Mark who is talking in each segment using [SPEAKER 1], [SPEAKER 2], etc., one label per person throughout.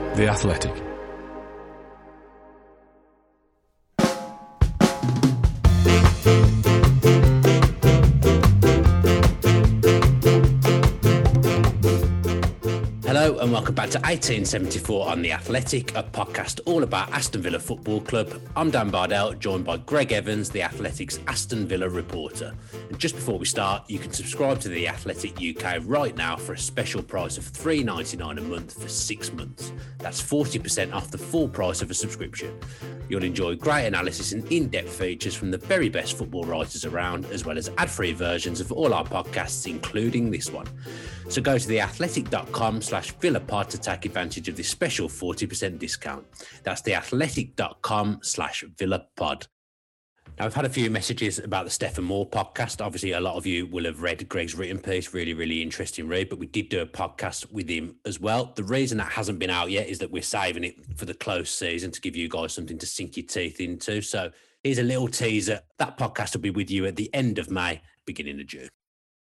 [SPEAKER 1] The Athletic.
[SPEAKER 2] Hello and welcome back to 1874 on The Athletic, a podcast all about Aston Villa Football Club. I'm Dan Bardell, joined by Greg Evans, The Athletic's Aston Villa reporter. And just before we start, you can subscribe to The Athletic UK right now for a special price of $3.99 a month for 6 months. That's 40% off the full price of a subscription. You'll enjoy great analysis and in-depth features from the very best football writers around, as well as ad-free versions of all our podcasts, including this one. So go to theathletic.com/VillaPod to take advantage of this special 40% discount. That's theathletic.com/VillaPod. Now, I've had a few messages about the Stephen Moore podcast. Obviously, a lot of you will have read Greg's written piece, really interesting read, but we did do a podcast with him as well. The reason that hasn't been out yet is that we're saving it for the close season to give you guys something to sink your teeth into. So here's a little teaser. That podcast will be with you at the end of May, beginning of June.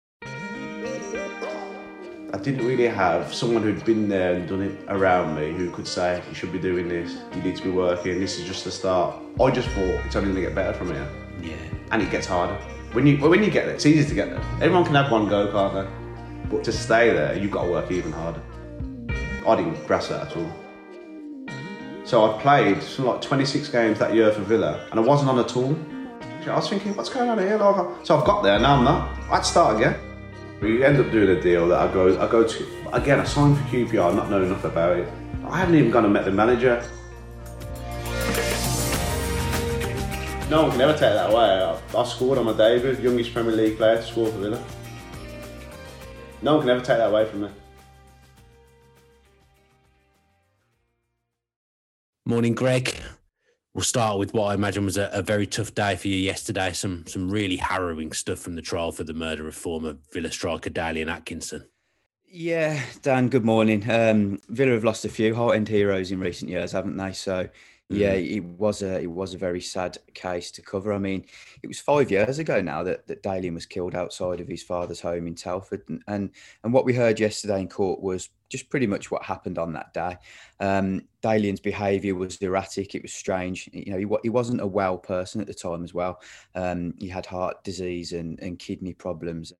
[SPEAKER 3] I didn't really have someone who'd been there and done it around me who could say, you should be doing this, you need to be working, this is just the start. I just thought it's only going to get better from here.
[SPEAKER 2] Yeah.
[SPEAKER 3] And it gets harder. When you get there, it's easy to get there. Everyone can have one go, can't they? But to stay there, you've got to work even harder. I didn't grasp that at all. So I played something like 26 games that year for Villa, and I wasn't on at all. I was thinking, what's going on here? So I've got there, now I'm not. I'd start again. We end up doing a deal that I go to, again, I signed for QPR, not knowing enough about it. I haven't even gone and met the manager. No one can ever take that away. I scored on my debut, youngest Premier League player to score for Villa. No one can ever take that away from me.
[SPEAKER 2] Morning, Greg. We'll start with what I imagine was a very tough day for you yesterday. Some really harrowing stuff from the trial for the murder of former Villa striker Dalian Atkinson.
[SPEAKER 4] Yeah, Dan, good morning. Villa have lost a few heart-end heroes in recent years, haven't they? So, yeah, it was a very sad case to cover. I mean, it was 5 years ago now that Dalian was killed outside of his father's home in Telford. And what we heard yesterday in court was just pretty much what happened on that day. Dalian's behaviour was erratic. It was strange. You know, he wasn't a well person at the time as well. He had heart disease and kidney problems.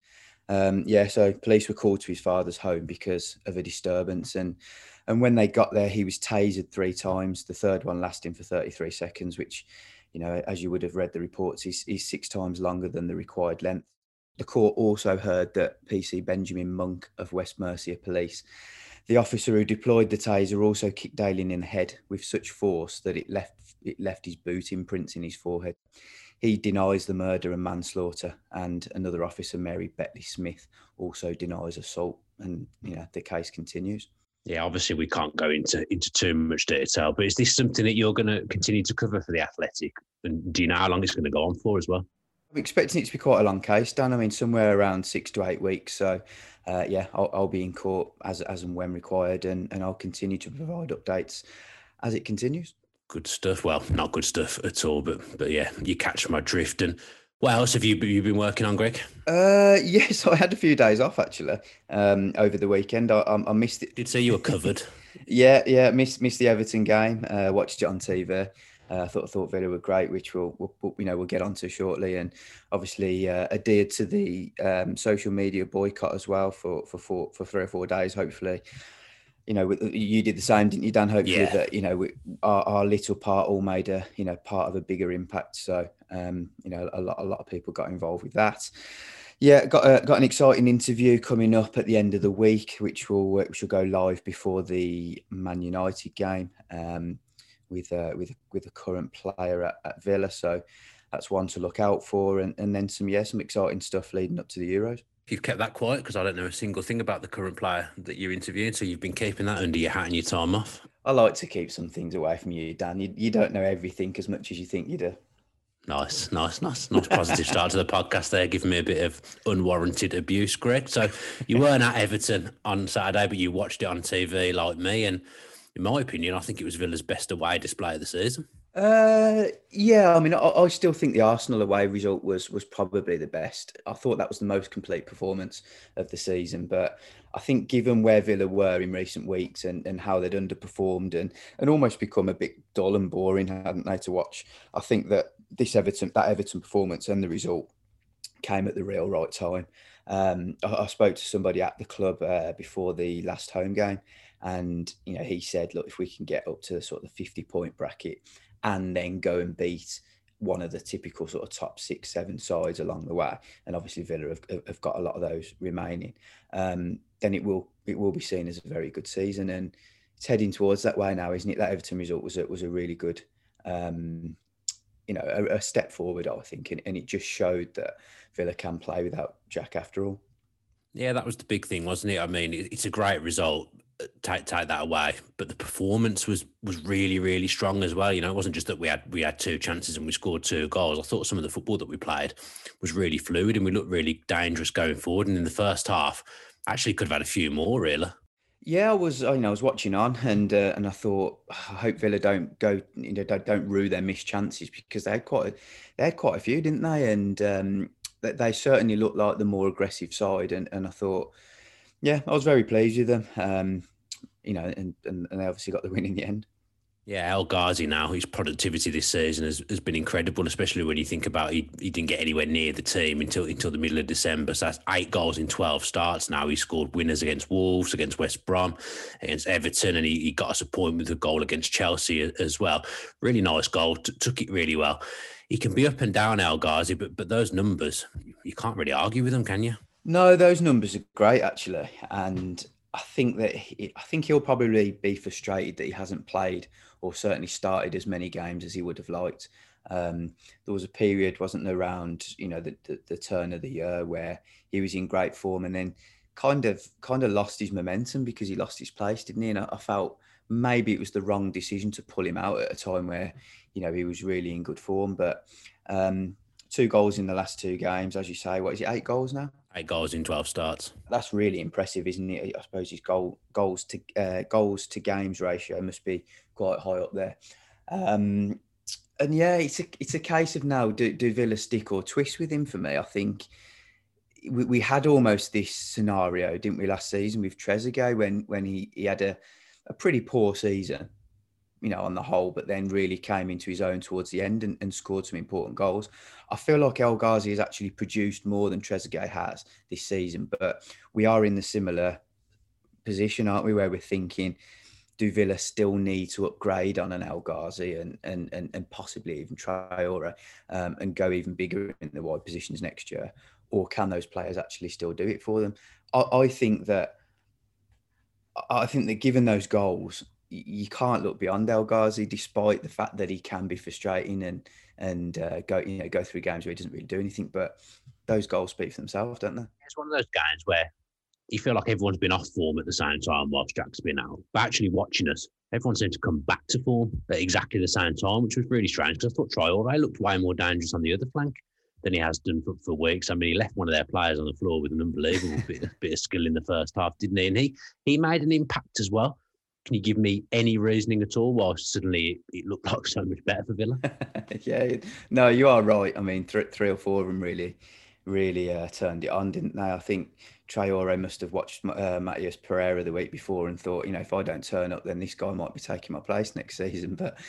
[SPEAKER 4] So police were called to his father's home because of a disturbance. And when they got there, he was tasered 3 times. The third one lasting for 33 seconds, which, you know, as you would have read the reports, is 6 times longer than the required length. The court also heard that PC Benjamin Monk of West Mercia Police, the officer who deployed the taser, also kicked Dalian in the head with such force that it left his boot imprints in his forehead. He denies the murder and manslaughter, and another officer, Mary Betley Smith, also denies assault. And you know, the case continues.
[SPEAKER 2] Yeah, obviously we can't go into too much detail, but is this something that you're going to continue to cover for The Athletic? And do you know how long it's going to go on for as well?
[SPEAKER 4] I'm expecting it to be quite a long case, Dan. I mean, somewhere around 6 to 8 weeks. So, I'll be in court as and when required, and I'll continue to provide updates as it continues.
[SPEAKER 2] Good stuff. Well, not good stuff at all, but yeah, you catch my drift. And what else have you been working on, Greg?
[SPEAKER 4] Yes, I had a few days off actually over the weekend. I missed it.
[SPEAKER 2] Did say you were covered?
[SPEAKER 4] Yeah, missed the Everton game. Watched it on TV. I thought Villa were great, which we'll get onto shortly, and obviously adhered to the social media boycott as well for 3 or 4 days. Hopefully, you know, you did the same, didn't you, Dan? Hopefully that, you know, our little part all made a, you know, part of a bigger impact. So you know, a lot of people got involved with that. Yeah, got an exciting interview coming up at the end of the week, which will go live before the Man United game. With a current player at Villa, so that's one to look out for, and then some exciting stuff leading up to the Euros.
[SPEAKER 2] You've kept that quiet because I don't know a single thing about the current player that you're interviewing, so you've been keeping that under your hat and your time off.
[SPEAKER 4] I like to keep some things away from you, Dan. You don't know everything as much as you think you do.
[SPEAKER 2] Nice positive start to the podcast there, giving me a bit of unwarranted abuse, Greg. So you weren't at Everton on Saturday, but you watched it on TV like me, and in my opinion, I think it was Villa's best away display of the season.
[SPEAKER 4] Yeah, I mean, I still think the Arsenal away result was probably the best. I thought that was the most complete performance of the season, but I think given where Villa were in recent weeks and how they'd underperformed and almost become a bit dull and boring, hadn't they, to watch? I think that that Everton performance and the result came at the real right time. I spoke to somebody at the club before the last home game, and he said, "Look, if we can get up to sort of the 50-point bracket and then go and beat one of the typical sort of top 6, 7 sides along the way, and obviously Villa have got a lot of those remaining, then it will be seen as a very good season, and it's heading towards that way now, isn't it? That Everton result was a really good." Um, a step forward, I think, and it just showed that Villa can play without Jack after all.
[SPEAKER 2] Yeah, that was the big thing, wasn't it? I mean, it's a great result. Take that away, but the performance was really really strong as well. It wasn't just that we had two chances and we scored two goals. I thought some of the football that we played was really fluid and we looked really dangerous going forward. And in the first half, actually could have had a few more really.
[SPEAKER 4] Yeah, I was watching on, and I thought, I hope Villa don't go, don't rue their missed chances because they had quite a few, didn't they? And they certainly looked like the more aggressive side, and I thought, yeah, I was very pleased with them. And they obviously got the win in the end.
[SPEAKER 2] Yeah, El Ghazi now, his productivity this season has been incredible, especially when you think about he didn't get anywhere near the team until the middle of December. So that's 8 goals in 12 starts now. He scored winners against Wolves, against West Brom, against Everton, and he got us a point with a goal against Chelsea as well. Really nice goal, took it really well. He can be up and down, El Ghazi, but those numbers, you can't really argue with them, can you?
[SPEAKER 4] No, those numbers are great actually, and I think he'll probably be frustrated that he hasn't played or certainly started as many games as he would have liked. There was a period, wasn't there, around the turn of the year where he was in great form and then kind of lost his momentum because he lost his place, didn't he? And I felt maybe it was the wrong decision to pull him out at a time where he was really in good form, but. 2 goals in the last 2 games, as you say. What is it? 8 goals now.
[SPEAKER 2] 8 goals in 12 starts.
[SPEAKER 4] That's really impressive, isn't it? I suppose his goals to games ratio must be quite high up there. And yeah, it's a case of now do Villa stick or twist with him? For me, I think we had almost this scenario, didn't we, last season with Trezeguet when he had a pretty poor season, on the whole, but then really came into his own towards the end and scored some important goals. I feel like El Ghazi has actually produced more than Trezeguet has this season, but we are in the similar position, aren't we, where we're thinking, do Villa still need to upgrade on an El Ghazi and possibly even Traore and go even bigger in the wide positions next year? Or can those players actually still do it for them? I think that given those goals, you can't look beyond El Ghazi, despite the fact that he can be frustrating and go through games where he doesn't really do anything. But those goals speak for themselves, don't they?
[SPEAKER 2] It's one of those games where you feel like everyone's been off form at the same time whilst Jack's been out. But actually watching us, everyone seemed to come back to form at exactly the same time, which was really strange because I thought Traore looked way more dangerous on the other flank than he has done for weeks. I mean, he left one of their players on the floor with an unbelievable bit of skill in the first half, didn't he? And he made an impact as well. Can you give me any reasoning at all why suddenly it looked like so much better for Villa?
[SPEAKER 4] Yeah, no, you are right. I mean, three or four of them really turned it on, didn't they? I think Traore must have watched Matheus Pereira the week before and thought, if I don't turn up, then this guy might be taking my place next season. But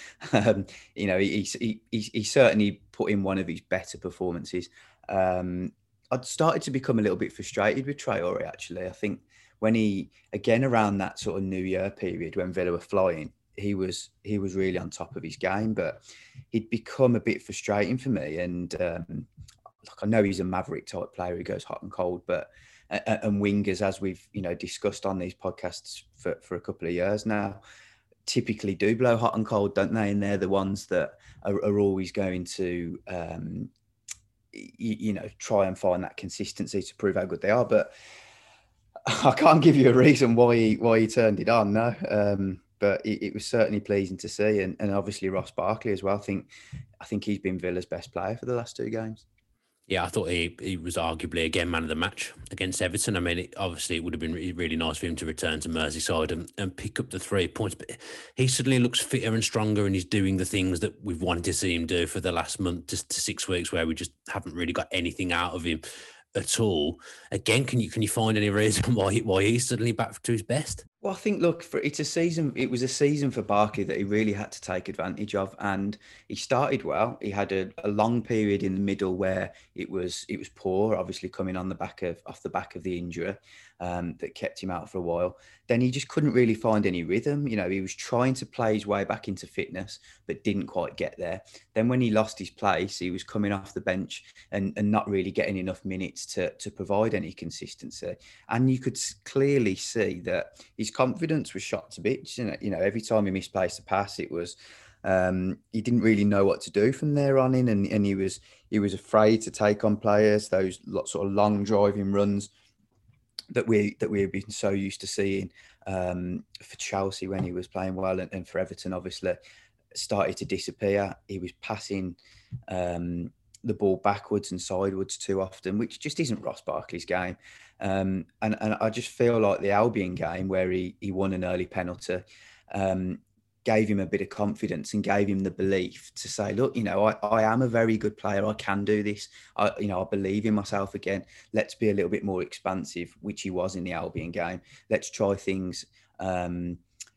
[SPEAKER 4] he certainly put in one of his better performances. I'd started to become a little bit frustrated with Traore, actually. I think when he, again, around that sort of New Year period when Villa were flying, he was really on top of his game, but he'd become a bit frustrating for me. And I know he's a maverick type player. He goes hot and cold, but and wingers, as we've discussed on these podcasts for a couple of years now, typically do blow hot and cold, don't they? And they're the ones that are always going to try and find that consistency to prove how good they are. But I can't give you a reason why he turned it on, no. But it was certainly pleasing to see, and obviously Ross Barkley as well. I think he's been Villa's best player for the last 2 games.
[SPEAKER 2] Yeah, I thought he was arguably, again, man of the match against Everton. I mean, obviously, it would have been really nice for him to return to Merseyside and pick up the 3 points. But he suddenly looks fitter and stronger, and he's doing the things that we've wanted to see him do for the last month to 6 weeks, where we just haven't really got anything out of him at all. Again, can you find any reason why he's suddenly back to his best?
[SPEAKER 4] Well, I think, look, it was a season for Barkley that he really had to take advantage of, and he started well. He had a long period in the middle where it was poor, obviously coming off the back of the injury that kept him out for a while. Then he just couldn't really find any rhythm. You know, he was trying to play his way back into fitness, but didn't quite get there. Then when he lost his place, he was coming off the bench and not really getting enough minutes to provide any consistency. And you could clearly see that his confidence was shot to bits. You know, every time he misplaced a pass, it was he didn't really know what to do from there on in, and he was afraid to take on players. Those sort of long driving runs that we have been so used to seeing for Chelsea when he was playing well, and for Everton, obviously, started to disappear. He was passing the ball backwards and sideways too often, which just isn't Ross Barkley's game. And I just feel like the Albion game where he won an early penalty gave him a bit of confidence and gave him the belief to say, look, you know, I am a very good player. I can do this. I believe in myself again. Let's be a little bit more expansive, which he was in the Albion game. Let's try things in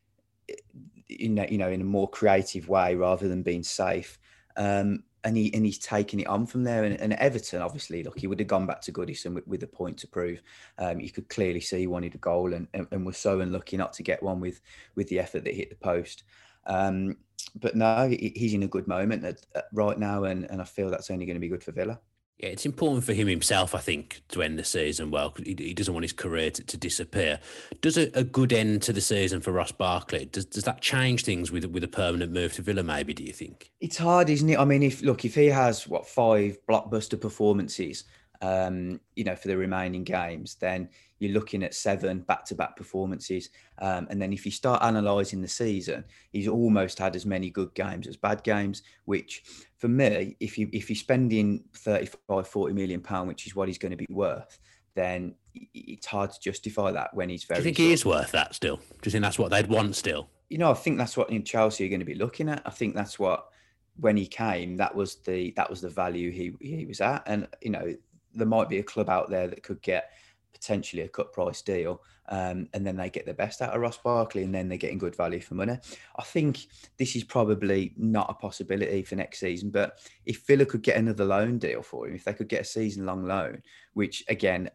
[SPEAKER 4] a more creative way rather than being safe. And he's taken it on from there. And Everton, obviously, look, he would have gone back to Goodison with a point to prove. You could clearly see he wanted a goal and was so unlucky not to get one with the effort that hit the post. But no, he's in a good moment right now, and I feel that's only going to be good for Villa.
[SPEAKER 2] Yeah, it's important for him himself, I think, to end the season well, because he doesn't want his career to disappear. Does a good end to the season for Ross Barkley, does that change things with a permanent move to Villa, maybe, do you think?
[SPEAKER 4] It's hard, isn't it? I mean, if he has, 5 blockbuster performances, for the remaining games, then you're looking at 7 back-to-back performances. And then if you start analysing the season, he's almost had as many good games as bad games, which for me, if you're spending 35, 40 million pounds, which is what he's going to be worth, then it's hard to justify that when he's very...
[SPEAKER 2] Do you think he is worth that still? Do you think that's what they'd want still?
[SPEAKER 4] I think that's what in Chelsea are going to be looking at. I think that's what, when he came, that was the value he was at. And, there might be a club out there that could get potentially a cut price deal, and then they get the best out of Ross Barkley, and then they're getting good value for money. I think this is probably not a possibility for next season, but if Villa could get another loan deal for him, if they could get a season-long loan, which again,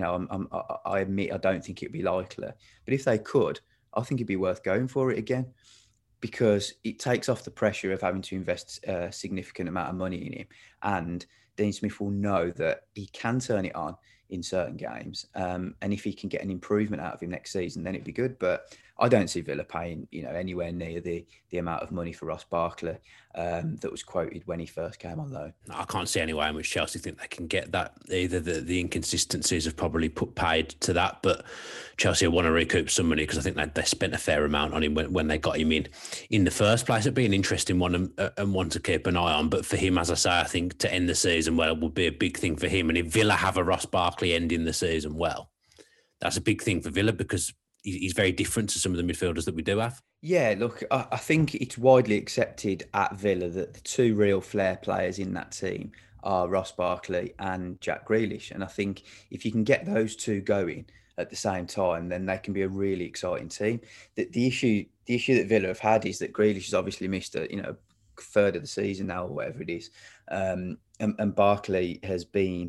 [SPEAKER 4] I admit I don't think it'd be likely, but if they could, I think it'd be worth going for it again, because it takes off the pressure of having to invest a significant amount of money in him, and Dean Smith will know that he can turn it on in certain games. And if he can get an improvement out of him next season, then it'd be good. But I don't see Villa paying, anywhere near the amount of money for Ross Barkley that was quoted when he first came on loan.
[SPEAKER 2] I can't see any way in which Chelsea think they can get that. Either the inconsistencies have probably put paid to that, but Chelsea want to recoup some money because I think they spent a fair amount on him when they got him in the first place. It'd be an interesting one and one to keep an eye on. But for him, as I say, I think to end the season well would be a big thing for him. And if Villa have a Ross Barkley ending the season well, that's a big thing for Villa because he's very different to some of the midfielders that we do have.
[SPEAKER 4] Yeah, look, I think it's widely accepted at Villa that the 2 real flair players in that team are Ross Barkley and Jack Grealish. And I think if you can get those 2 going at the same time, then they can be a really exciting team. The issue that Villa have had is that Grealish has obviously missed a third of the season now, or whatever it is. And Barkley has been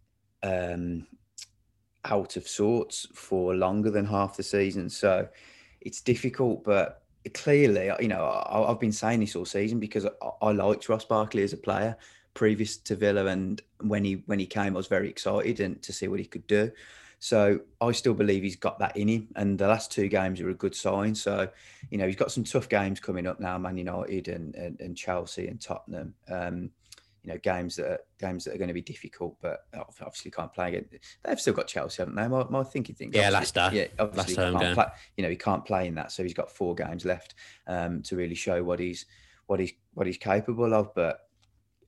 [SPEAKER 4] out of sorts for longer than half the season. So it's difficult, but clearly, I've been saying this all season because I liked Ross Barkley as a player previous to Villa, and when he came, I was very excited and to see what he could do. So I still believe he's got that in him, and the last 2 games are a good sign. So, he's got some tough games coming up now, Man United and Chelsea and Tottenham. Games that are going to be difficult, but obviously can't play again. They've still got Chelsea, haven't they? My thinking thing.
[SPEAKER 2] Yeah, Leicester.
[SPEAKER 4] Yeah, obviously he can't play in that, so he's got 4 games left to really show what he's capable of. But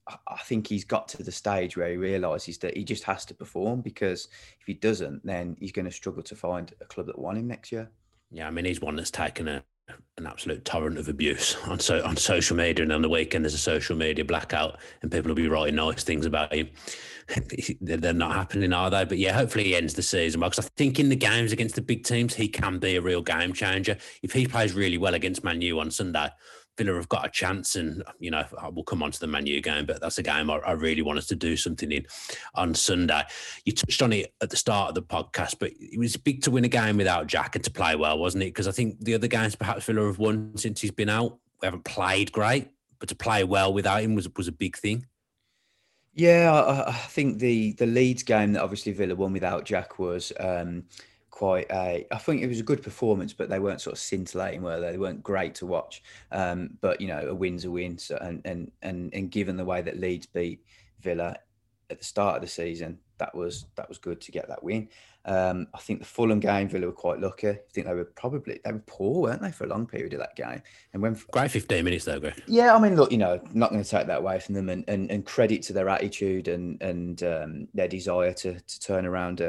[SPEAKER 4] I think he's got to the stage where he realises that he just has to perform, because if he doesn't, then he's going to struggle to find a club that want him next year.
[SPEAKER 2] Yeah, I mean, he's one that's taken an absolute torrent of abuse on social media, and on the weekend there's a social media blackout and people will be writing nice things about him. They're not happening, are they? But yeah, hopefully he ends the season well, because I think in the games against the big teams, he can be a real game changer. If he plays really well against Man U on Sunday, Villa have got a chance, and we'll come on to the Man U game, but that's a game I really want us to do something in on Sunday. You touched on it at the start of the podcast, but it was big to win a game without Jack and to play well, wasn't it? Because I think the other games perhaps Villa have won since he's been out, we haven't played great, but to play well without him was a big thing.
[SPEAKER 4] Yeah, I think the Leeds game that obviously Villa won without Jack was I think it was a good performance, but they weren't sort of scintillating, were they? They weren't great to watch. But a win's a win. So, and given the way that Leeds beat Villa at the start of the season, that was good to get that win. I think the Fulham game, Villa were quite lucky. I think they were poor, weren't they, for a long period of that game? And when
[SPEAKER 2] great 15 minutes though, Greg.
[SPEAKER 4] Yeah, I mean, look, not going to take that away from them, and credit to their attitude and their desire to turn around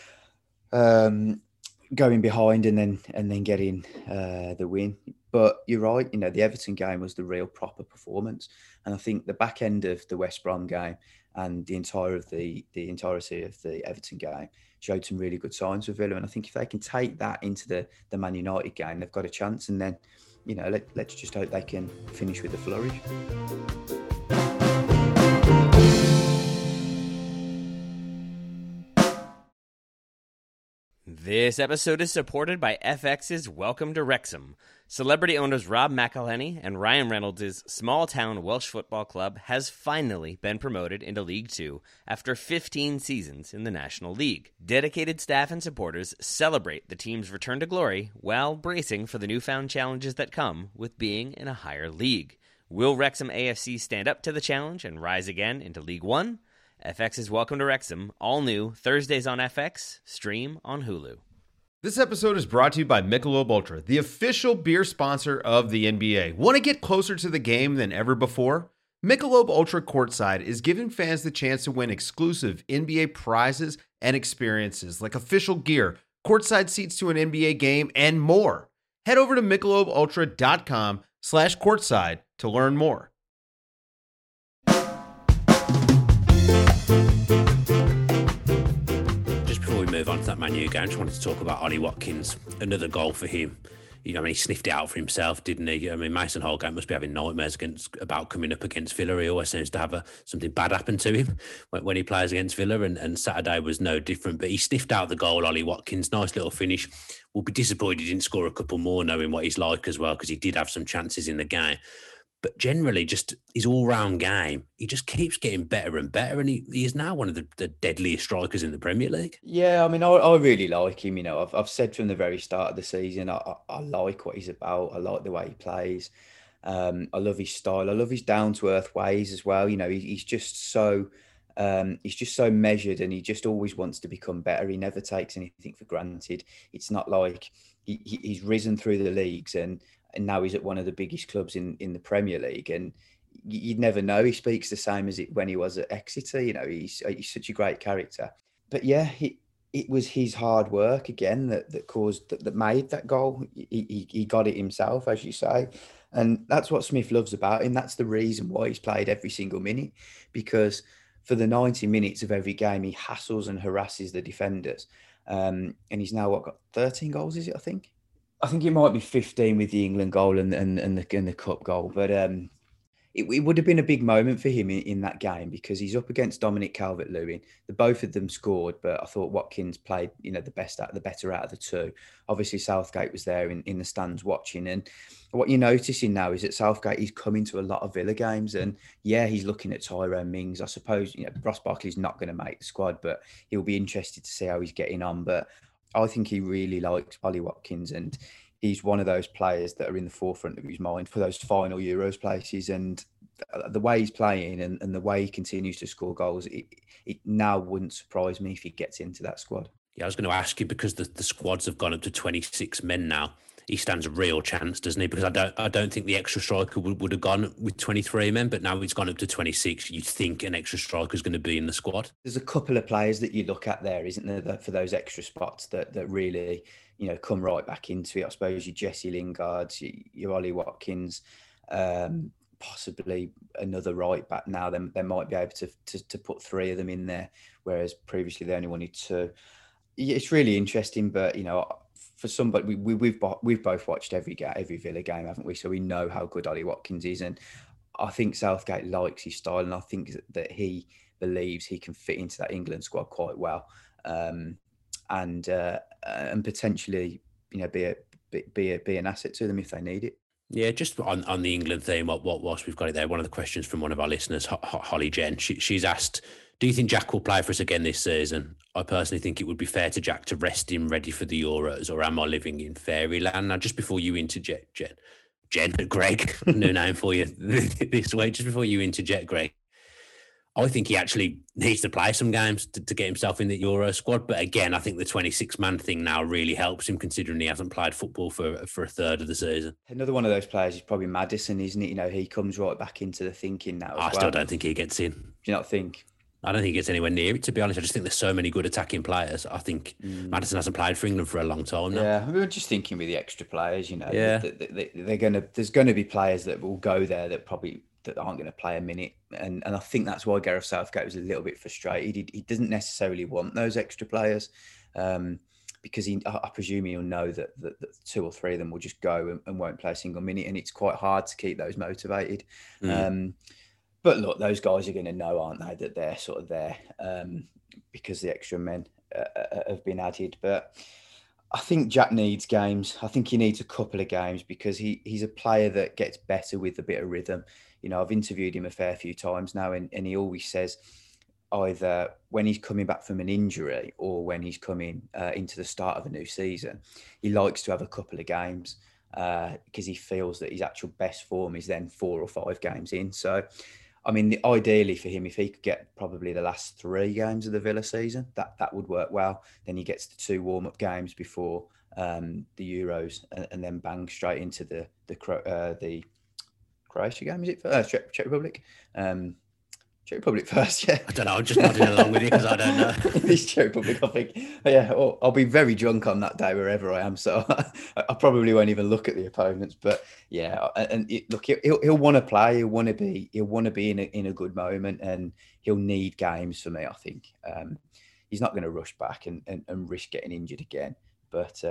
[SPEAKER 4] going behind and then getting the win. But you're right, the Everton game was the real proper performance, and I think the back end of the West Brom game and the entirety of the Everton game showed some really good signs for Villa. And I think if they can take that into the Man United game, they've got a chance. And then, let's just hope they can finish with a flourish.
[SPEAKER 1] This episode is supported by FX's Welcome to Wrexham. Celebrity owners Rob McElhenney and Ryan Reynolds' small-town Welsh football club has finally been promoted into League Two after 15 seasons in the National League. Dedicated staff and supporters celebrate the team's return to glory while bracing for the newfound challenges that come with being in a higher league. Will Wrexham AFC stand up to the challenge and rise again into League One? FX's Welcome to Wrexham, all new, Thursdays on FX, stream on Hulu.
[SPEAKER 5] This episode is brought to you by Michelob Ultra, the official beer sponsor of the NBA. Want to get closer to the game than ever before? Michelob Ultra Courtside is giving fans the chance to win exclusive NBA prizes and experiences like official gear, courtside seats to an NBA game, and more. Head over to MichelobUltra.com/courtside to learn more.
[SPEAKER 2] Move on to that Man U game. Just wanted to talk about Ollie Watkins. Another goal for him. He sniffed it out for himself, didn't he? I mean, Mason Holgate must be having nightmares about coming up against Villa. He always seems to have something bad happen to him when he plays against Villa, and Saturday was no different. But he sniffed out the goal, Ollie Watkins. Nice little finish. We'll be disappointed he didn't score a couple more, knowing what he's like as well, because he did have some chances in the game. But generally, just his all-round game, he just keeps getting better and better, and he is now one of the deadliest strikers in the Premier League.
[SPEAKER 4] Yeah, I mean, I really like him. I've said from the very start of the season, I like what he's about. I like the way he plays. I love his style. I love his down-to-earth ways as well. He's just so measured, and he just always wants to become better. He never takes anything for granted. It's not like he's risen through the leagues and now he's at one of the biggest clubs in the Premier League, and you'd never know. He speaks the same as when he was at Exeter. He's such a great character. But yeah, it was his hard work again that made that goal. He got it himself, as you say, and that's what Smith loves about him. That's the reason why he's played every single minute, because for the 90 minutes of every game, he hassles and harasses the defenders. And he's now got 13 goals, is it? I think it might be 15 with the England goal and the cup goal, but it would have been a big moment for him in that game, because he's up against Dominic Calvert-Lewin. The both of them scored, but I thought Watkins played the better out of the two. Obviously, Southgate was there in the stands watching, and what you're noticing now is that Southgate, he's coming to a lot of Villa games, and yeah, he's looking at Tyrone Mings. I suppose Ross Barkley's not going to make the squad, but he'll be interested to see how he's getting on. But I think he really likes Ollie Watkins, and he's one of those players that are in the forefront of his mind for those final Euros places. And the way he's playing and the way he continues to score goals, it now wouldn't surprise me if he gets into that squad.
[SPEAKER 2] Yeah, I was going to ask you, because the squads have gone up to 26 men now. he stands a real chance, doesn't he? Because I don't think the extra striker would have gone with 23 men, but now he's gone up to 26. You'd think an extra striker is going to be in the squad.
[SPEAKER 4] There's a couple of players that you look at there, isn't there, that for those extra spots that really, come right back into it. I suppose your Jesse Lingards, your Ollie Watkins, possibly another right back now. They might be able to put three of them in there, whereas previously they only wanted two. It's really interesting, but for somebody, we've both watched every Villa game, haven't we? So we know how good Ollie Watkins is, and I think Southgate likes his style, and I think that he believes he can fit into that England squad quite well, and potentially be an asset to them if they need it.
[SPEAKER 2] Yeah, just on the England theme, whilst we've got it there, one of the questions from one of our listeners, Holly Jen, she's asked, do you think Jack will play for us again this season? I personally think it would be fair to Jack to rest him ready for the Euros, or am I living in fairyland? Now, just before you interject, Greg, new name for you this way, just before you interject, Greg, I think he actually needs to play some games to get himself in the Euro squad. But again, I think the 26-man thing now really helps him, considering he hasn't played football for a third of the season.
[SPEAKER 4] Another one of those players is probably Maddison, isn't it? He comes right back into the thinking now. I
[SPEAKER 2] still don't think he gets in.
[SPEAKER 4] Do you not think?
[SPEAKER 2] I don't think he gets anywhere near it, to be honest. I just think there's so many good attacking players. I think Maddison hasn't played for England for a long time now.
[SPEAKER 4] Yeah, we were just thinking with the extra players, there's going to be players that will go there that aren't going to play a minute. And I think that's why Gareth Southgate was a little bit frustrated. He doesn't necessarily want those extra players because I presume he'll know that two or three of them will just go and won't play a single minute. And it's quite hard to keep those motivated. But look, those guys are going to know, aren't they, that they're sort of there because the extra men have been added. But I think Jack needs games. I think he needs a couple of games because he's a player that gets better with a bit of rhythm. I've interviewed him a fair few times now, and he always says either when he's coming back from an injury or when he's coming into the start of a new season, he likes to have a couple of games because he feels that his actual best form is then 4 or 5 games in. So, I mean, ideally for him, if he could get probably the last 3 games of the Villa season, that would work well. Then he gets the 2 warm-up games before the Euros, and then bang straight into the Croatia game. Is it Czech Republic? Czech Republic first, yeah.
[SPEAKER 2] I don't know. I'm just nodding along with you because I don't know.
[SPEAKER 4] It's Czech Republic, I think. Yeah, I'll be very drunk on that day wherever I am, so I probably won't even look at the opponents. But yeah, and look, he'll want to play. He'll want to be in a good moment, and he'll need games for me. I think he's not going to rush back and risk getting injured again. But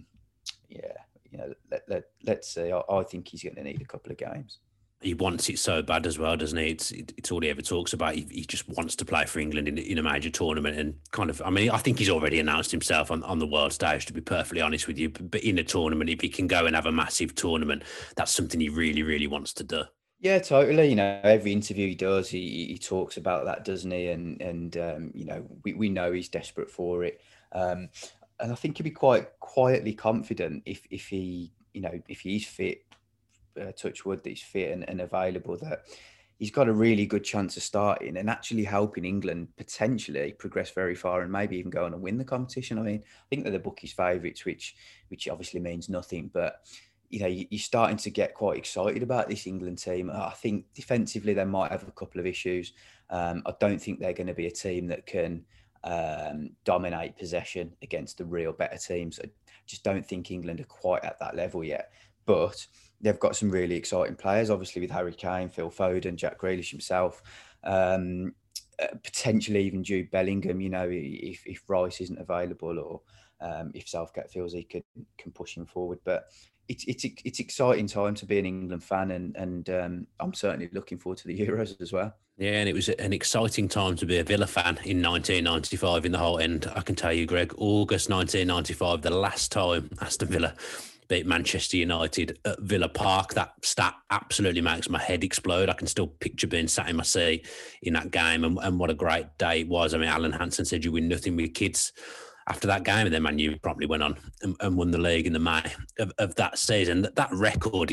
[SPEAKER 4] let's see. I think he's going to need a couple of games.
[SPEAKER 2] He wants it so bad as well, doesn't he? It's all he ever talks about. He just wants to play for England in a major tournament, and I think he's already announced himself on the world stage, to be perfectly honest with you. But in a tournament, if he can go and have a massive tournament, that's something he really, really wants to do.
[SPEAKER 4] Yeah, totally. Every interview he does, he talks about that, doesn't he? And we know he's desperate for it. And I think he'll be quite quietly confident if he's fit. Touch wood that he's fit and available, that he's got a really good chance of starting and actually helping England potentially progress very far and maybe even go on and win the competition. I mean, I think they're the bookies' favourites, which obviously means nothing, but you're starting to get quite excited about this England team. I think defensively they might have a couple of issues. I don't think they're going to be a team that can dominate possession against the real better teams. I just don't think England are quite at that level yet, but they've got some really exciting players, obviously with Harry Kane, Phil Foden, Jack Grealish himself, potentially even Jude Bellingham, if Rice isn't available or if Southgate feels he can push him forward. But it's exciting time to be an England fan, and I'm certainly looking forward to the Euros as well.
[SPEAKER 2] Yeah, and it was an exciting time to be a Villa fan in 1995 in the whole end. I can tell you, Greg, August 1995, the last time Aston Villa beat Manchester United at Villa Park. That stat absolutely makes my head explode. I can still picture being sat in my seat in that game, and what a great day it was. I mean, Alan Hansen said you win nothing with kids after that game, and then Man U promptly went on and won the league in the May of that season. That record is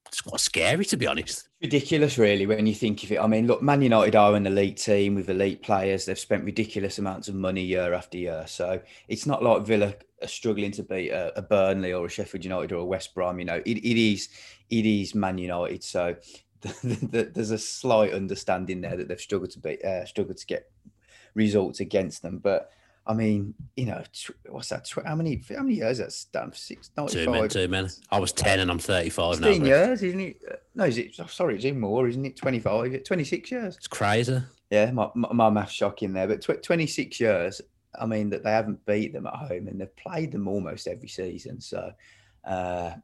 [SPEAKER 2] it's quite scary, to be honest.
[SPEAKER 4] Ridiculous, really, when you think of it. I mean, look, Man United are an elite team with elite players. They've spent ridiculous amounts of money year after year. So it's not like Villa are struggling to beat a Burnley or a Sheffield United or a West Brom. You know, it is Man United. So there's a slight understanding there that they've struggled to get results against them. But I mean, you know, what's that? How many years that's done? 95?
[SPEAKER 2] Two men. I was 10 and I'm 35 now.
[SPEAKER 4] 16 years, isn't it? No, sorry, it's even more, isn't it? 25, 26 years.
[SPEAKER 2] It's crazy.
[SPEAKER 4] Yeah, my math's shocking there. But 26 years, I mean, that they haven't beat them at home and they've played them almost every season. So, yeah,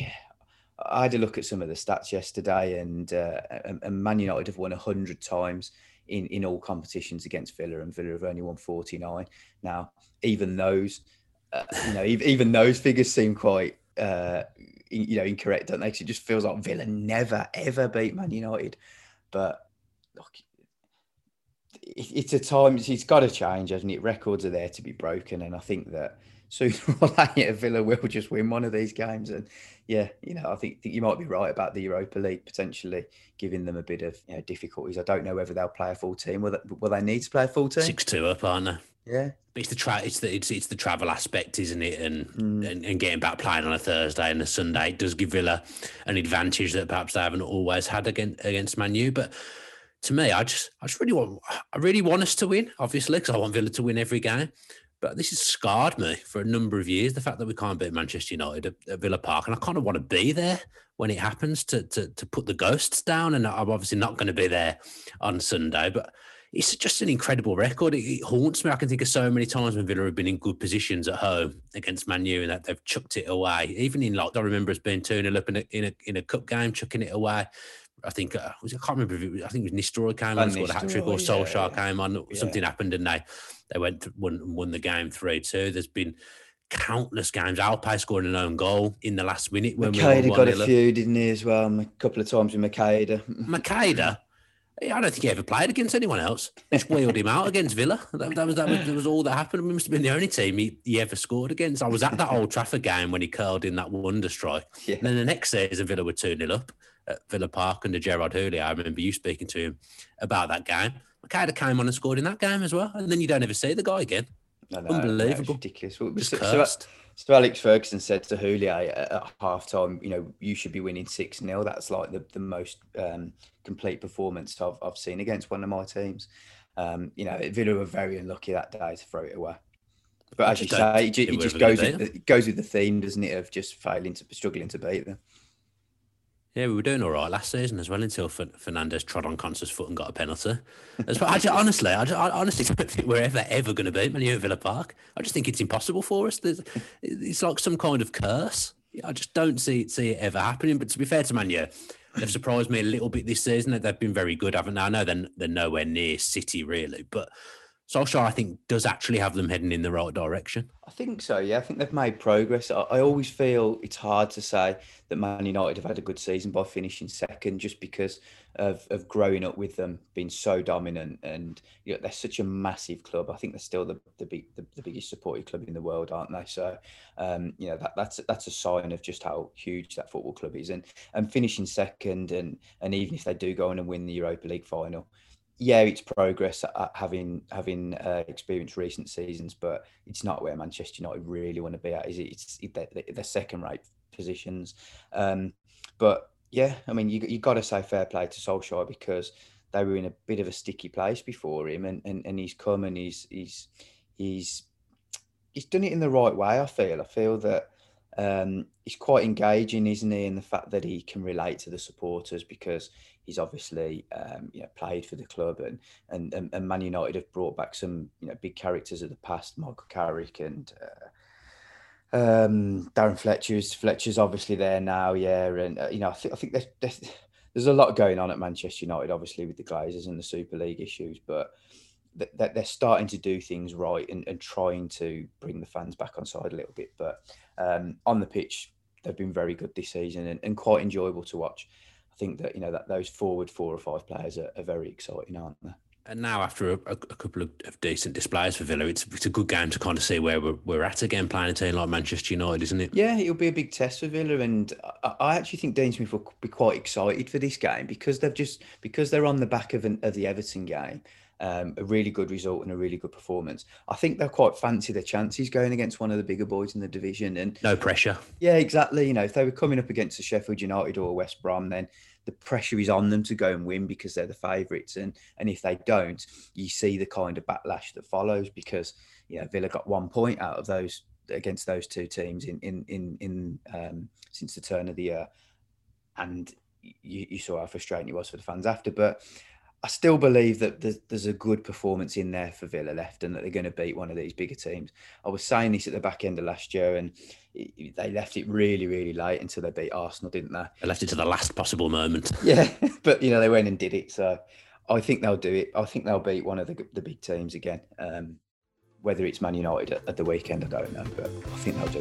[SPEAKER 4] I had a look at some of the stats yesterday and Man United have won 100 times in all competitions against Villa, and Villa have only won 49. Now, even those, even those figures seem quite, incorrect, don't they? Because it just feels like Villa never ever beat Man United. But look, it's a time. It's got to change, hasn't it? Records are there to be broken, and I think that sooner or later Villa will just win one of these games. And yeah, I think you might be right about the Europa League potentially giving them a bit of difficulties. I don't know whether they'll play a full team. Will they need to play a full team?
[SPEAKER 2] 6-2 up, aren't they?
[SPEAKER 4] Yeah,
[SPEAKER 2] but it's the travel aspect, isn't it? And getting back playing on a Thursday and a Sunday, it does give Villa an advantage that perhaps they haven't always had against Man U. But to me, I really want us to win, obviously, because I want Villa to win every game. But this has scarred me for a number of years, the fact that we can't beat Manchester United at Villa Park. And I kind of want to be there when it happens to put the ghosts down. And I'm obviously not going to be there on Sunday. But it's just an incredible record. It haunts me. I can think of so many times when Villa have been in good positions at home against Man U and that they've chucked it away. Even in I remember us being 2-0 up in a cup game, chucking it away. I think I can't remember if I think it was Nistelrooy came on and scored a hat-trick, or Solskjaer came on. Something happened and they won the game 3-2. There's been countless games. Alpay scoring an own goal in the last minute. When
[SPEAKER 4] Makeda got a few, didn't he, as well? A couple of times with Makeda.
[SPEAKER 2] Makeda? I don't think he ever played against anyone else. Just wheeled him out against Villa. That was all that happened. We must have been the only team he ever scored against. I was at that Old Trafford game when he curled in that wonder strike. Yeah. And then the next season, Villa were 2-0 up at Villa Park under Gerard Houllier. I remember you speaking to him about that game. Makeda came on and scored in that game as well. And then you don't ever see the guy again. Unbelievable.
[SPEAKER 4] Ridiculous. So Alex Ferguson said to Houllier at half-time, you should be winning 6-0. That's like the most complete performance I've seen against one of my teams. Villa were very unlucky that day to throw it away. But as you say, it just goes with the theme, doesn't it, of just struggling to beat them.
[SPEAKER 2] Yeah, we were doing all right last season as well until Fernandes trod on Consa's foot and got a penalty. I honestly don't think we're ever going to beat Man U at Villa Park. I just think it's impossible for us. It's like some kind of curse. I just don't see it ever happening. But to be fair to Man U, they've surprised me a little bit this season. They've been very good, haven't they? I know they're nowhere near City, really. But Solskjaer, I think, does actually have them heading in the right direction.
[SPEAKER 4] I think so, yeah. I think they've made progress. I always feel it's hard to say that Man United have had a good season by finishing second just because of growing up with them being so dominant. And they're such a massive club. I think they're still the biggest supported club in the world, aren't they? So, that's a sign of just how huge that football club is. And finishing second, and even if they do go on and win the Europa League final, yeah, it's progress having experienced recent seasons, but it's not where Manchester United really want to be at, is it? They're second-rate positions. But yeah, I mean, you got to say fair play to Solskjaer because they were in a bit of a sticky place before him, and he's come and he's done it in the right way. I feel that he's quite engaging, isn't he, in the fact that he can relate to the supporters because he's obviously played for the club and Man United have brought back some big characters of the past, Michael Carrick and Darren Fletcher's obviously there now, and I think there's a lot going on at Manchester United, obviously with the Glazers and the Super League issues, but they're starting to do things right and trying to bring the fans back on side a little bit. But on the pitch, they've been very good this season and quite enjoyable to watch. I think that that those forward 4 or 5 players are very exciting, aren't they?
[SPEAKER 2] And now, after a couple of decent displays for Villa, it's a good game to kind of see where we're at again, playing a team like Manchester United, isn't it?
[SPEAKER 4] Yeah, it'll be a big test for Villa, and I actually think Dean Smith will be quite excited for this game because they're on the back of the Everton game, a really good result and a really good performance. I think they'll quite fancy their chances going against one of the bigger boys in the division, and
[SPEAKER 2] no pressure.
[SPEAKER 4] Yeah, exactly. If they were coming up against a Sheffield United or a West Brom, then the pressure is on them to go and win because they're the favourites, and if they don't, you see the kind of backlash that follows because Villa got 1 point out of those against those two teams in since the turn of the year, and you saw how frustrating it was for the fans after. But I still believe that there's a good performance in there for Villa left, and that they're going to beat one of these bigger teams. I was saying this at the back end of last year, and they left it really, really late until they beat Arsenal, didn't they?
[SPEAKER 2] They left it to the last possible moment.
[SPEAKER 4] Yeah, but they went and did it. So I think they'll do it. I think they'll beat one of the big teams again. Whether it's Man United at the weekend, I don't know, but I think they'll do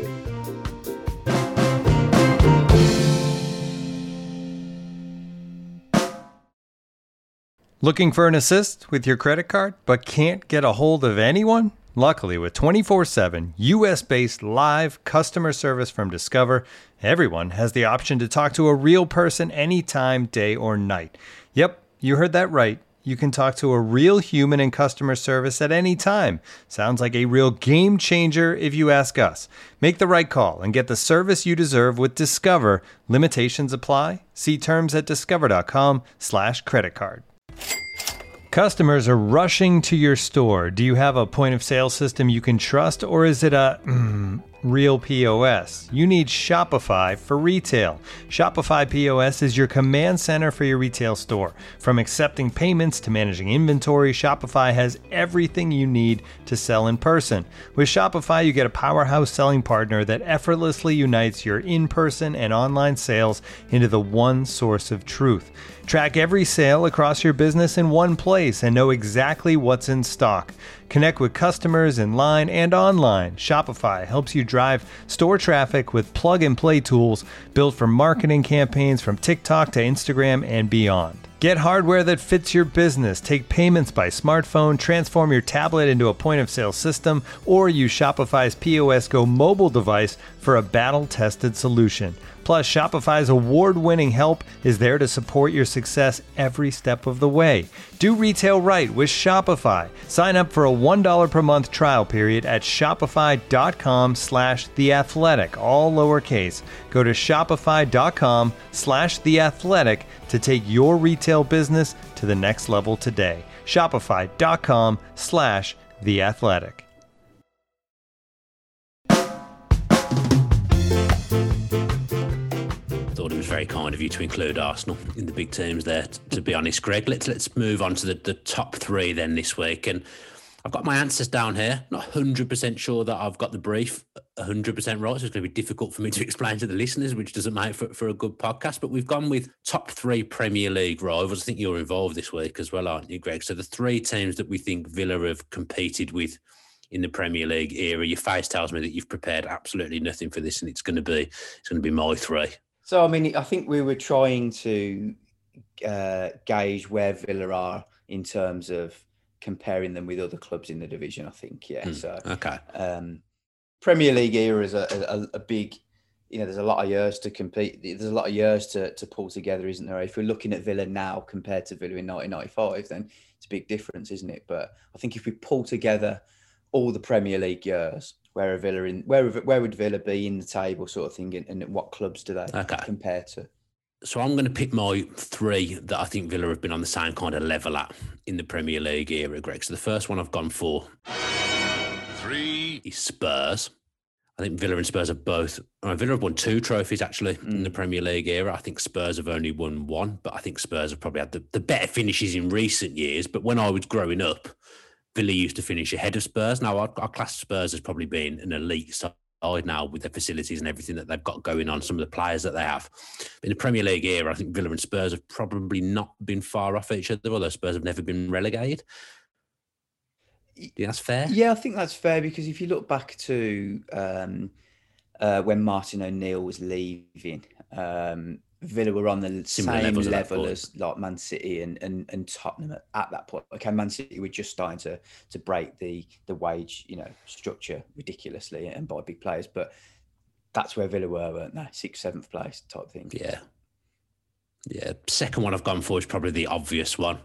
[SPEAKER 4] it.
[SPEAKER 6] Looking for an assist with your credit card, but can't get a hold of anyone? Luckily, with 24/7 US-based live customer service from Discover, everyone has the option to talk to a real person anytime, day or night. Yep, you heard that right. You can talk to a real human in customer service at any time. Sounds like a real game changer if you ask us. Make the right call and get the service you deserve with Discover. Limitations apply. See terms at discover.com/creditcard. Customers are rushing to your store. Do you have a point of sale system you can trust, or is it a real POS? You need Shopify for retail. Shopify POS is your command center for your retail store. From accepting payments to managing inventory, Shopify has everything you need to sell in person. With Shopify, you get a powerhouse selling partner that effortlessly unites your in-person and online sales into the one source of truth. Track every sale across your business in one place and know exactly what's in stock. Connect with customers in line and online. Shopify helps you drive store traffic with plug-and-play tools built for marketing campaigns from TikTok to Instagram and beyond. Get hardware that fits your business. Take payments by smartphone, transform your tablet into a point-of-sale system, or use Shopify's POS Go mobile device for a battle-tested solution. Plus, Shopify's award-winning help is there to support your success every step of the way. Do retail right with Shopify. Sign up for a $1 per month trial period at shopify.com/theathletic, all lowercase. Go to shopify.com/theathletic to take your retail business to the next level today. Shopify.com/theathletic.
[SPEAKER 2] Thought it was very kind of you to include Arsenal in the big teams there, to be honest, Greg. Let's move on to the top three then this week. And I've got my answers down here. Not 100% sure that I've got the brief 100% right, so it's going to be difficult for me to explain to the listeners, which doesn't make for a good podcast. But we've gone with top three Premier League rivals. I think you're involved this week as well, aren't you, Greg? So the three teams that we think Villa have competed with in the Premier League era. Your face tells me that you've prepared absolutely nothing for this, and it's going to be my three.
[SPEAKER 4] So, I mean, I think we were trying to gauge where Villa are in terms of comparing them with other clubs in the division, I think. Yeah. So,
[SPEAKER 2] okay.
[SPEAKER 4] Premier League era is a big, there's a lot of years to compete. There's a lot of years to pull together, isn't there? If we're looking at Villa now compared to Villa in 1995, then it's a big difference, isn't it? But I think if we pull together all the Premier League years, where would Villa be in the table, sort of thing, and what clubs do they compare to?
[SPEAKER 2] So I'm going to pick my three that I think Villa have been on the same kind of level at in the Premier League era, Greg. So the first one I've gone for is Spurs. I think Villa and Spurs have both. Villa have won 2 trophies actually in the Premier League era. I think Spurs have only won 1, but I think Spurs have probably had the better finishes in recent years. But when I was growing up, Villa used to finish ahead of Spurs. Now, I class Spurs as probably being an elite side now with their facilities and everything that they've got going on, some of the players that they have. In the Premier League era, I think Villa and Spurs have probably not been far off each other, although Spurs have never been relegated. Do you think that's fair?
[SPEAKER 4] Yeah, I think that's fair, because if you look back to when Martin O'Neill was leaving, Villa were on the
[SPEAKER 2] Similar
[SPEAKER 4] same
[SPEAKER 2] levels at that
[SPEAKER 4] level
[SPEAKER 2] point.
[SPEAKER 4] as like Man City and Tottenham at that point. Okay, Man City were just starting to break the wage, structure ridiculously and buy big players, but that's where Villa were, weren't they? 6th, 7th place type thing.
[SPEAKER 2] Yeah. Second one I've gone for is probably the obvious one.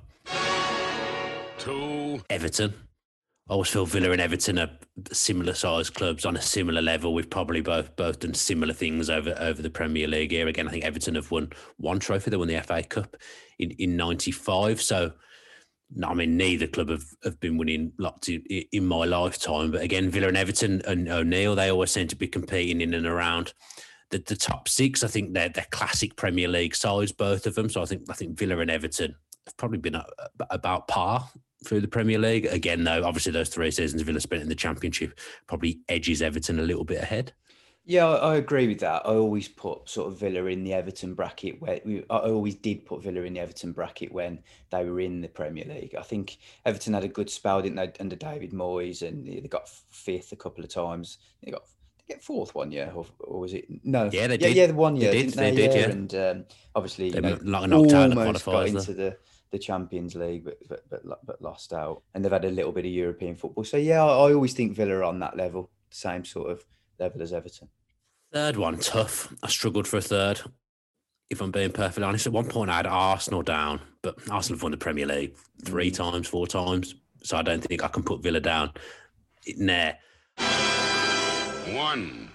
[SPEAKER 7] 2.
[SPEAKER 2] Everton. I always feel Villa and Everton are similar sized clubs on a similar level. We've probably both done similar things over the Premier League here. Again, I think Everton have won one trophy. They won the FA Cup in 95. So, I mean, neither club have been winning lots in my lifetime. But again, Villa and Everton and O'Neill, they always seem to be competing in and around the top 6. I think they're classic Premier League sides, both of them. So I think Villa and Everton have probably been about par through the Premier League. Again, though, obviously those 3 seasons Villa spent in the Championship probably edges Everton a little bit ahead.
[SPEAKER 4] Yeah, I agree with that. I always put sort of Villa in the Everton bracket I always did put Villa in the Everton bracket when they were in the Premier League. I think Everton had a good spell, didn't they, under David Moyes, and they got 5th a couple of times. They get 4th one year, or was it? No.
[SPEAKER 2] Yeah, they did.
[SPEAKER 4] Yeah, the one year,
[SPEAKER 2] they
[SPEAKER 4] didn't
[SPEAKER 2] they?
[SPEAKER 4] they?
[SPEAKER 2] Did, yeah.
[SPEAKER 4] And obviously,
[SPEAKER 2] they knocked out the
[SPEAKER 4] almost got
[SPEAKER 2] qualifiers
[SPEAKER 4] into the Champions League, but lost out. And they've had a little bit of European football. So yeah, I always think Villa are on that level, same sort of level as Everton.
[SPEAKER 2] Third one, tough. I struggled for a third, if I'm being perfectly honest. At one point, I had Arsenal down, but Arsenal have won the Premier League 3 times, 4 times. So I don't think I can put Villa down in there.
[SPEAKER 7] 1.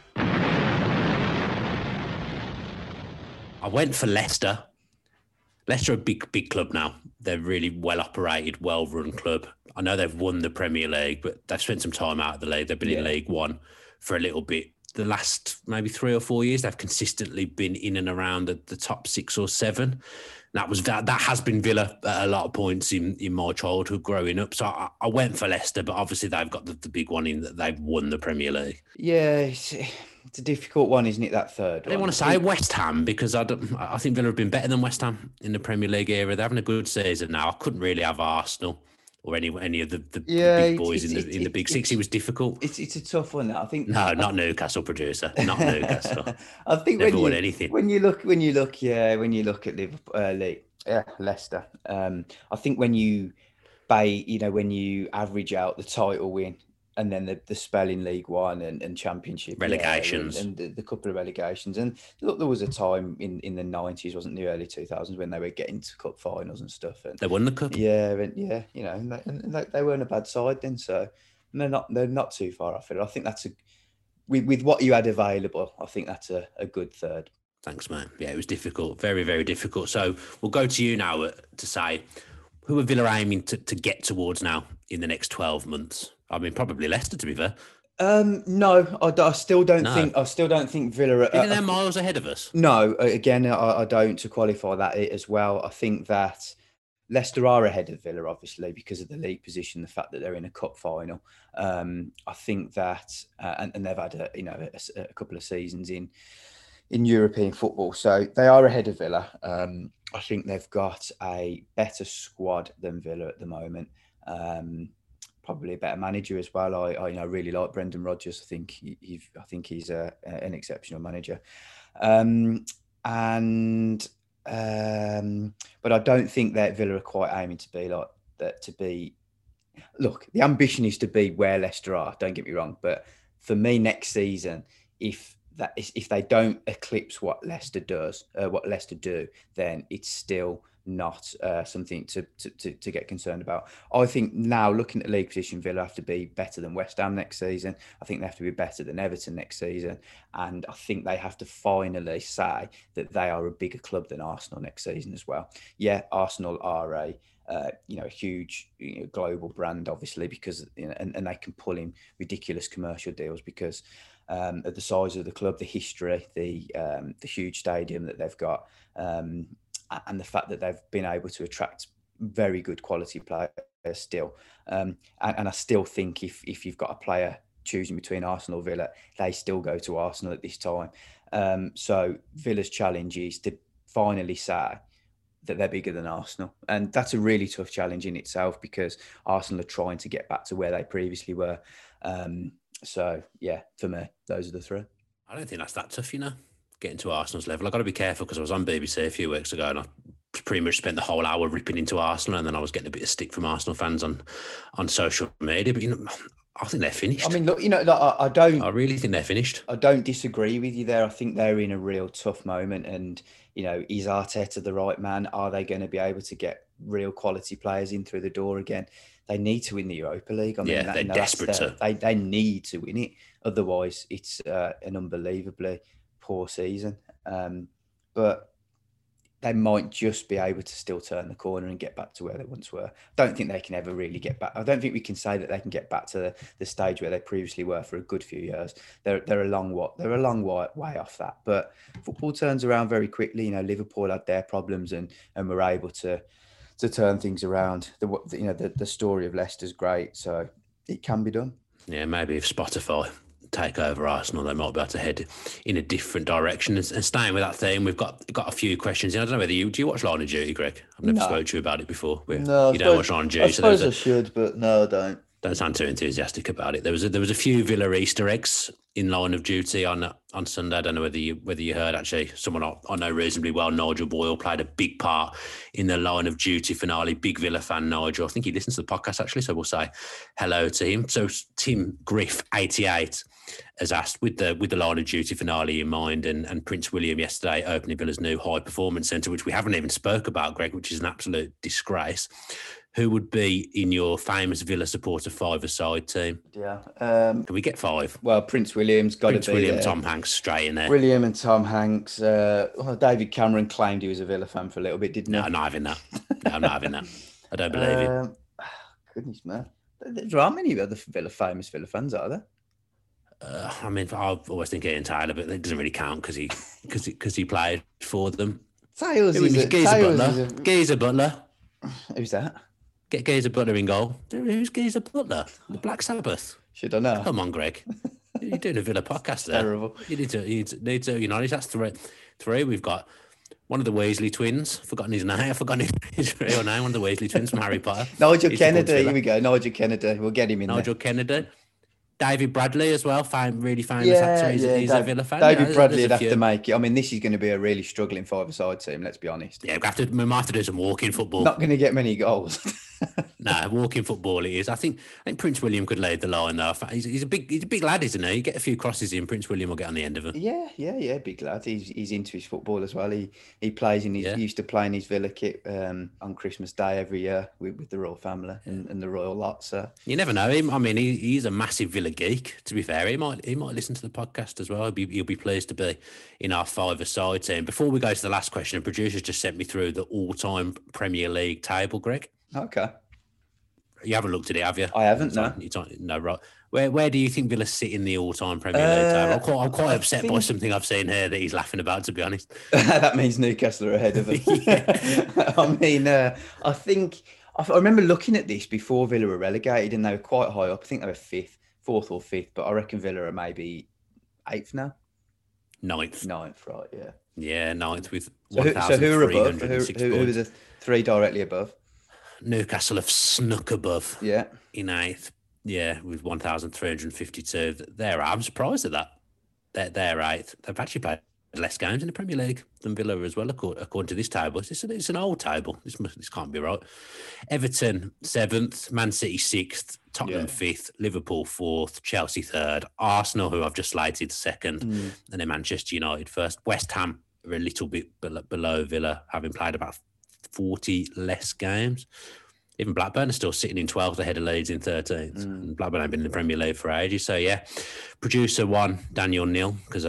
[SPEAKER 2] I went for Leicester. Leicester are a big club now. They're really well operated, well run club. I know they've won the Premier League, but they've spent some time out of the league. They've been in League One for a little bit. The last maybe 3 or 4 years, they've consistently been in and around the top 6 or 7. That has been Villa at a lot of points in my childhood growing up. So I went for Leicester, but obviously they've got the big one in that they've won the Premier League.
[SPEAKER 4] Yeah, it's a difficult one, isn't it, that third
[SPEAKER 2] I didn't want to say West Ham because I think Villa have been better than West Ham in the Premier League era. They're having a good season now. I couldn't really have Arsenal or any of the big boys in the Big Six. It was difficult.
[SPEAKER 4] It's a tough one. I think
[SPEAKER 2] not Newcastle, producer, not Newcastle.
[SPEAKER 4] I think
[SPEAKER 2] never won anything.
[SPEAKER 4] When you look at Liverpool, Leicester. I think when you when you average out the title win and then the spell in League One and Championship
[SPEAKER 2] relegations
[SPEAKER 4] and the couple of relegations, and look, there was a time in the 90s, wasn't the early 2000s, when they were getting to cup finals and stuff, and
[SPEAKER 2] they won the cup.
[SPEAKER 4] And they weren't a bad side then, so they're not too far off it. I think that's with what you had available, I think that's a good third.
[SPEAKER 2] Thanks, man. Yeah, it was difficult, very, very difficult. So we'll go to you now to say, who are Villa aiming to get towards now in the next 12 months? I mean, probably Leicester, to be fair.
[SPEAKER 4] No, I still don't think. I still don't think Villa.
[SPEAKER 2] Are they miles ahead of us?
[SPEAKER 4] No, again, I don't. To qualify that as well, I think that Leicester are ahead of Villa, obviously, because of the league position, the fact that they're in a cup final. I think that, and they've had a couple of seasons in European football, so they are ahead of Villa. I think they've got a better squad than Villa at the moment. Probably a better manager as well. I really like Brendan Rodgers. I think he's an exceptional manager. But I don't think that Villa are quite aiming to be like that. Look, the ambition is to be where Leicester are. Don't get me wrong, but for me, next season, if they don't eclipse what Leicester do, then it's still not something to get concerned about. I think now, looking at the league position, Villa have to be better than West Ham next season. I think they have to be better than Everton next season, and I think they have to finally say that they are a bigger club than Arsenal next season as well. Yeah, Arsenal are a huge global brand, obviously, because and they can pull in ridiculous commercial deals because of the size of the club, the history, the huge stadium that they've got, and the fact that they've been able to attract very good quality players still. And I still think if you've got a player choosing between Arsenal or Villa, they still go to Arsenal at this time. So Villa's challenge is to finally say that they're bigger than Arsenal. And that's a really tough challenge in itself because Arsenal are trying to get back to where they previously were. So, yeah, for me, those are the three.
[SPEAKER 2] I don't think that's that tough, getting to Arsenal's level. I've got to be careful because I was on BBC a few weeks ago and I pretty much spent the whole hour ripping into Arsenal, and then I was getting a bit of stick from Arsenal fans on social media. But I think they're finished.
[SPEAKER 4] I mean, look, I
[SPEAKER 2] really think they're finished.
[SPEAKER 4] I don't disagree with you there. I think they're in a real tough moment, and is Arteta the right man? Are they going to be able to get real quality players in through the door again? They need to win the Europa League. I mean,
[SPEAKER 2] they're desperate to.
[SPEAKER 4] They need to win it. Otherwise, it's an unbelievably poor season. But they might just be able to still turn the corner and get back to where they once were. I don't think they can ever really get back. I don't think we can say that they can get back to the stage where they previously were for a good few years. They're a long way off that. But football turns around very quickly. Liverpool had their problems and were able to turn things around. The story of Leicester's great, so it can be done.
[SPEAKER 2] Yeah, maybe if Spotify take over Arsenal, they might be able to head in a different direction. And staying with that theme, we've got a few questions. I don't know whether do you watch Line of Duty, Greg? I've never spoke to you about it before.
[SPEAKER 7] No,
[SPEAKER 2] you don't watch Line of Duty.
[SPEAKER 7] I suppose I should, but no, I don't.
[SPEAKER 2] Don't sound too enthusiastic about it. There was a few Villa Easter eggs in Line of Duty on Sunday. I don't know whether you heard, actually. Someone I know reasonably well, Nigel Boyle, played a big part in the Line of Duty finale. Big Villa fan, Nigel. I think he listens to the podcast, actually, so we'll say hello to him. So Tim Griff, 88, has asked, with the Line of Duty finale in mind and Prince William yesterday opening Villa's new high performance centre, which we haven't even spoke about, Greg, which is an absolute disgrace. Who would be in your famous Villa supporter five-a-side team?
[SPEAKER 4] Yeah.
[SPEAKER 2] Can we get five?
[SPEAKER 4] Well, Prince William's got to be
[SPEAKER 2] Prince William,
[SPEAKER 4] there.
[SPEAKER 2] Tom Hanks, straight in there.
[SPEAKER 4] William and Tom Hanks. David Cameron claimed he was a Villa fan for a little bit, didn't he?
[SPEAKER 2] No, I'm not having that. No, I'm not having that. I don't believe it.
[SPEAKER 4] Goodness, man. There aren't many other famous Villa fans, are there?
[SPEAKER 2] I mean, I always think Ian Taylor, but it doesn't really count because he played for them.
[SPEAKER 4] Tails is
[SPEAKER 2] Geezer Butler.
[SPEAKER 4] Who's that?
[SPEAKER 2] Get Geezer Butler in goal. Who's Geezer Butler? The Black Sabbath.
[SPEAKER 4] Should I know?
[SPEAKER 2] Come on, Greg. You're doing a Villa podcast there.
[SPEAKER 4] Terrible.
[SPEAKER 2] You need to. That's three. We've got one of the Weasley twins. Forgotten his name. I've forgotten his real name. One of the Weasley twins from Harry Potter.
[SPEAKER 4] Nigel Kennedy. Here we go. Nigel Kennedy. We'll get him in
[SPEAKER 2] Nigel
[SPEAKER 4] there.
[SPEAKER 2] Kennedy. David Bradley as well, really famous actor. He's a Villa fan.
[SPEAKER 4] David Bradley would have to make it. I mean, this is going to be a really struggling five-a-side team, let's be honest.
[SPEAKER 2] Yeah, we might have to do some walking football.
[SPEAKER 4] Not going to get many goals.
[SPEAKER 2] No, walking football it is. I think Prince William could lead the line though. He's a big lad, isn't he? You get a few crosses in, Prince William will get on the end of them.
[SPEAKER 4] Yeah, big lad. He's into his football as well. He plays in his. He used to play in his Villa kit on Christmas Day every year with the royal family and the royal lot. So
[SPEAKER 2] you never know him. I mean, he's a massive Villa geek. To be fair, he might listen to the podcast as well. He'll be pleased to be in our five-a-side team. Before we go to the last question, the producers just sent me through the all-time Premier League table, Greg.
[SPEAKER 4] Okay.
[SPEAKER 2] You haven't looked at it, have you?
[SPEAKER 4] I haven't, no.
[SPEAKER 2] No, right. Where do you think Villa sit in the all-time Premier League table? I'm quite upset by something I've seen here that he's laughing about, to be honest.
[SPEAKER 4] That means Newcastle are ahead of them. I mean, I think... I remember looking at this before Villa were relegated and they were quite high up. I think they were fourth or fifth, but I reckon Villa are maybe 8th now.
[SPEAKER 2] Ninth,
[SPEAKER 4] right, yeah.
[SPEAKER 2] Yeah, 9th with
[SPEAKER 4] 1,306
[SPEAKER 2] so who are above?
[SPEAKER 4] Who are the three directly above?
[SPEAKER 2] Newcastle have snuck above.
[SPEAKER 4] Yeah.
[SPEAKER 2] In 8th. Yeah, with 1,352. I'm surprised at that. They're 8th. They've actually played less games in the Premier League than Villa as well, according to this table. It's an old table. This can't be right. Everton 7th, Man City 6th, Tottenham 5th, Liverpool 4th, Chelsea 3rd, Arsenal, who I've just slated 2nd, and then Manchester United 1st. West Ham are a little bit below Villa, having played about 40 less games. Even Blackburn are still sitting in 12th ahead of Leeds in 13th. And Blackburn haven't been in the Premier League for ages. So, yeah, producer 1, Daniel 0, because,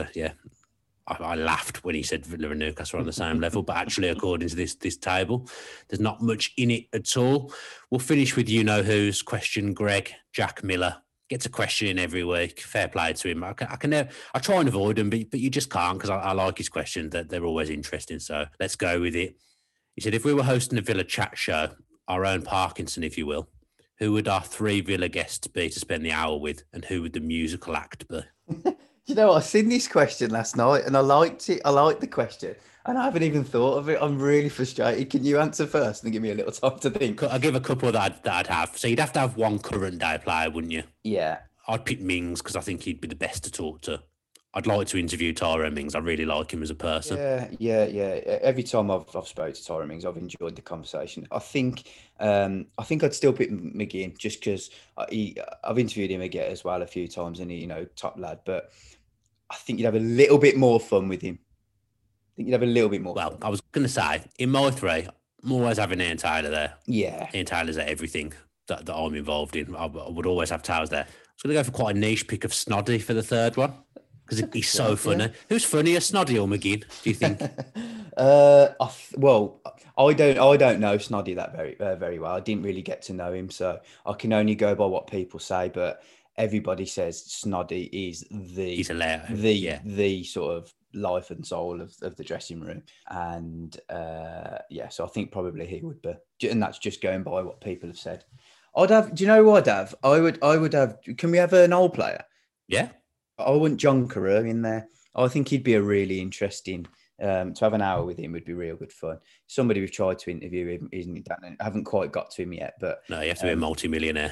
[SPEAKER 2] I laughed when he said Villa and Newcastle are on the same level, but actually, according to this table, there's not much in it at all. We'll finish with you-know-who's question. Greg, Jack Miller gets a question in every week. Fair play to him. I try and avoid them, but you just can't because I like his questions. They're always interesting. So let's go with it. He said, if we were hosting a Villa chat show, our own Parkinson, if you will, who would our 3 Villa guests be to spend the hour with, and who would the musical act be?
[SPEAKER 4] You know, I seen this question last night and I liked it. I liked the question and I haven't even thought of it. I'm really frustrated. Can you answer first and give me a little time to think?
[SPEAKER 2] I'll give a couple that I'd have. So you'd have to have one current day player, wouldn't you?
[SPEAKER 4] Yeah.
[SPEAKER 2] I'd pick Mings because I think he'd be the best to talk to. I'd like to interview Tyrone Mings. I really like him as a person.
[SPEAKER 4] Yeah. Every time I've spoken to Tyrone Mings, I've enjoyed the conversation. I think I'd still pick McGinn just because I've interviewed him again as well a few times, and he, top lad. But I think you'd have a little bit more fun with him. I think you'd have a little bit more.
[SPEAKER 2] Well,
[SPEAKER 4] fun.
[SPEAKER 2] I was going to say in my three, I'm always having Ian Taylor there.
[SPEAKER 4] Yeah,
[SPEAKER 2] Ian Taylor's at everything that I'm involved in. I would always have Towers there. I was going to go for quite a niche pick of Snoddy for the third one. Because he's so funny. Yeah. Who's funnier, Snoddy or McGinn, do you think?
[SPEAKER 4] Well, I don't know Snoddy that very well. I didn't really get to know him, so I can only go by what people say. But everybody says Snoddy is the sort of life and soul of the dressing room, and so I think probably he would be, and that's just going by what people have said. I'd have. Do you know what I'd have? I would have. Can we have an old player?
[SPEAKER 2] Yeah.
[SPEAKER 4] I want John Carew in there. I think he'd be a really interesting to have an hour with him would be real good fun. Somebody we've tried to interview him, isn't he, Dan? I haven't quite got to him yet, but
[SPEAKER 2] no, you have to be a multi-millionaire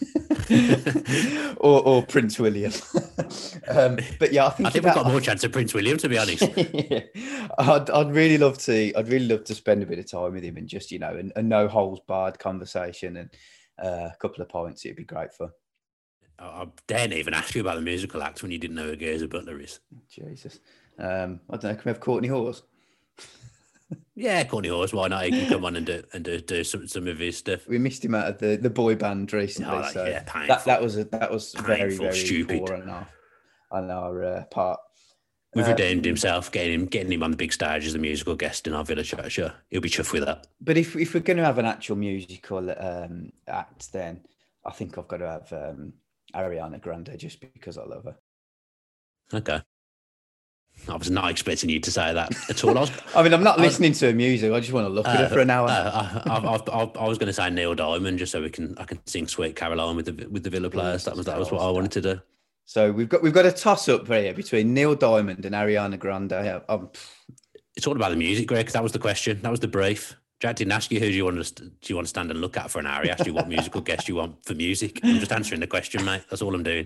[SPEAKER 4] or Prince William. But yeah, I think
[SPEAKER 2] we've got more chance of Prince William, to be honest.
[SPEAKER 4] Yeah. I'd really love to spend a bit of time with him and just a no holds barred conversation and a couple of pints. It'd be great fun.
[SPEAKER 2] I daren't even ask you about the musical act when you didn't know who Geezer Butler is.
[SPEAKER 4] Jesus. I don't know. Can we have Courtney Hawes?
[SPEAKER 2] Yeah, Courtney Hawes. Why not? He can come on and do some of his stuff.
[SPEAKER 4] We missed him out of the boy band recently. That was painful, very, very
[SPEAKER 2] stupid
[SPEAKER 4] on our part.
[SPEAKER 2] We've redeemed himself, getting him on the big stage as a musical guest in our Villa Chat show. He'll be chuffed with that.
[SPEAKER 4] But if we're going to have an actual musical act, then I think I've got to have Ariana Grande just because I love her.
[SPEAKER 2] Okay. I was not expecting you to say that at all.
[SPEAKER 4] I'm not listening to her music. I just want to look at her for an hour.
[SPEAKER 2] I was going to say Neil Diamond just so I can sing Sweet Caroline with the Villa players. That was what I wanted to do.
[SPEAKER 4] So we've got a toss up here between Neil Diamond and Ariana Grande.
[SPEAKER 2] It's all about the music, Greg. That was the question. That was the brief. Jack didn't ask you who do you want to stand and look at for an hour. He asked you what musical guest you want for music. I'm just answering the question, mate. That's all I'm doing.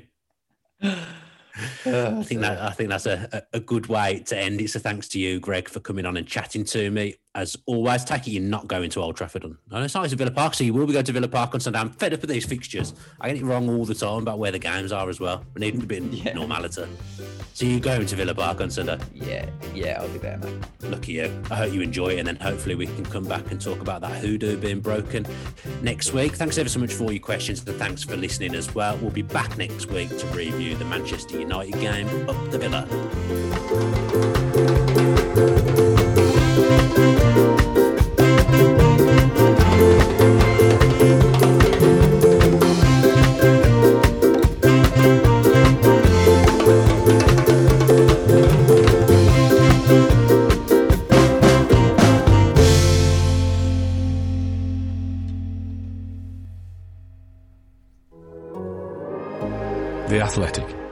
[SPEAKER 2] I think that's a good way to end it. So thanks to you, Greg, for coming on and chatting to me. As always, take it you're not going to Old Trafford. No, it's not. It's Villa Park, so you will be going to Villa Park on Sunday. I'm fed up with these fixtures. I get it wrong all the time about where the games are as well. We need a bit of normality. So you're going to Villa Park on Sunday?
[SPEAKER 4] Yeah, I'll be there, mate.
[SPEAKER 2] Lucky you. I hope you enjoy it, and then hopefully we can come back and talk about that hoodoo being broken next week. Thanks ever so much for all your questions, and thanks for listening as well. We'll be back next week to review the Manchester United game up the Villa.
[SPEAKER 8] The Athletic.